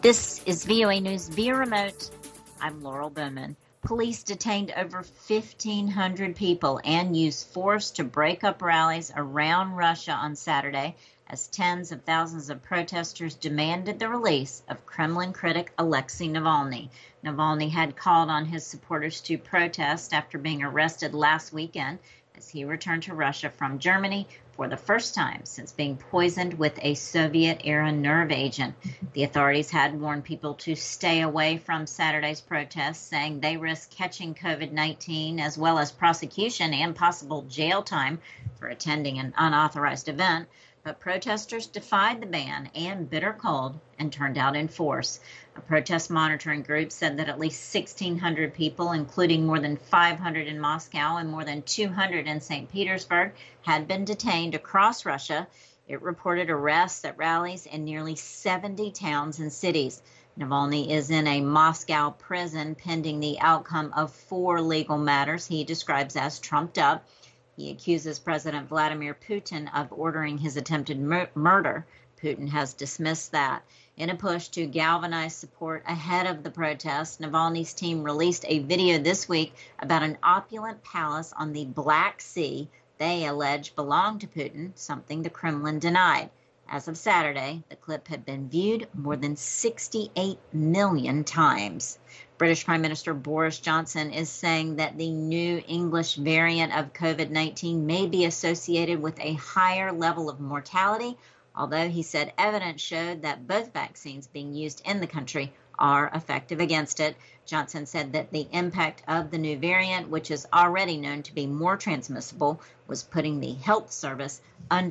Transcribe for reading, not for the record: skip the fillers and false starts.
This is VOA News via remote. I'm Laurel Bowman. Police detained over 1,500 people and used force to break up rallies around Russia on Saturday as tens of thousands of protesters demanded the release of Kremlin critic Alexei Navalny. Navalny had called on his supporters to protest after being arrested last weekend as he returned to Russia from Germany for the first time since being poisoned with a Soviet-era nerve agent. The authorities had warned people to stay away from Saturday's protests, saying they risk catching COVID-19 as well as prosecution and possible jail time for attending an unauthorized event. But protesters defied the ban and bitter cold and turned out in force. A protest monitoring group said that at least 1,600 people, including more than 500 in Moscow and more than 200 in St. Petersburg, had been detained across Russia. It reported arrests at rallies in nearly 70 towns and cities. Navalny is in a Moscow prison pending the outcome of 4 legal matters he describes as trumped up. He accuses President Vladimir Putin of ordering his attempted murder. Putin has dismissed that. In a push to galvanize support ahead of the protests, Navalny's team released a video this week about an opulent palace on the Black Sea they allege belonged to Putin, something the Kremlin denied. As of Saturday, the clip had been viewed more than 68 million times. British Prime Minister Boris Johnson is saying that the new English variant of COVID-19 may be associated with a higher level of mortality, although he said evidence showed that both vaccines being used in the country are effective against it. Johnson said that the impact of the new variant, which is already known to be more transmissible, was putting the health service under